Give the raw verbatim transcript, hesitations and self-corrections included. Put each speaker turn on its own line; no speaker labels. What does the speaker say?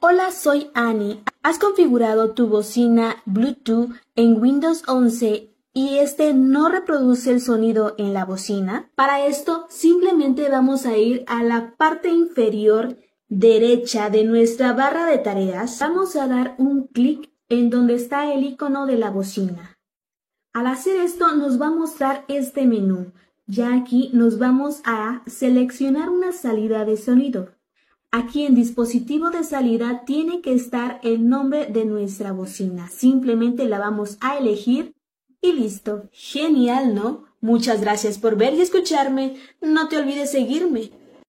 Hola, soy Annie. ¿Has configurado tu bocina Bluetooth en Windows once y este no reproduce el sonido en la bocina? Para esto, simplemente vamos a ir a la parte inferior derecha de nuestra barra de tareas. Vamos a dar un clic en donde está el icono de la bocina. Al hacer esto, nos va a mostrar este menú. Ya aquí nos vamos a seleccionar una salida de sonido. Aquí en dispositivo de salida tiene que estar el nombre de nuestra bocina. Simplemente la vamos a elegir y listo. Genial, ¿no? Muchas gracias por ver y escucharme. No te olvides seguirme.